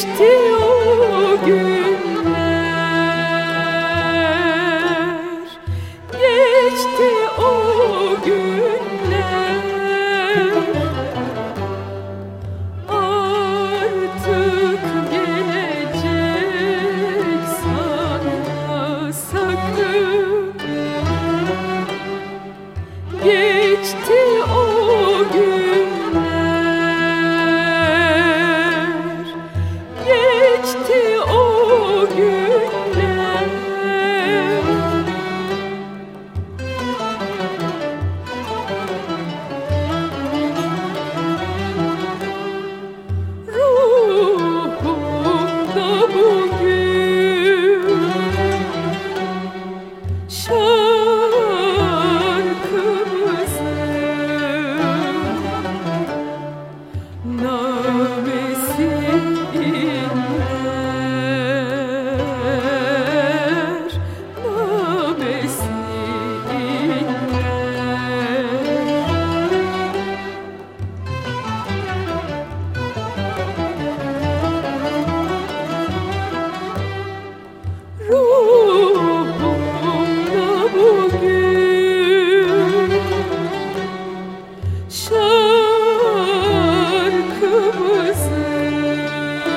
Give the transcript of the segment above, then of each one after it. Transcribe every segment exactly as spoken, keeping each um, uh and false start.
Geçti o günler, geçti o günler. Artık gelecek sanma sakın. Geçti o günler, geçti o günler. Ruhumda bugün namesi inler, namesi inler. Ruhumda bugün şarkımızın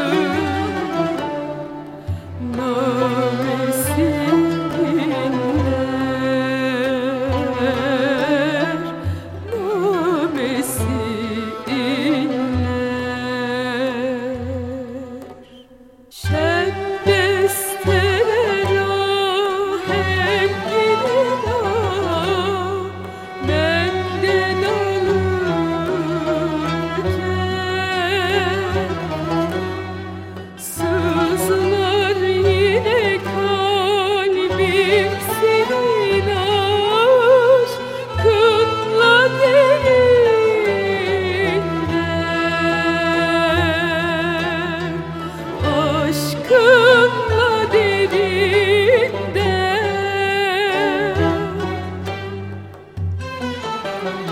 namesi inler, namesi inler. Şen desteler ahenk gider benden alırken, sızlar yine kalbim senin aşkınla derinden, aşkınla derinden.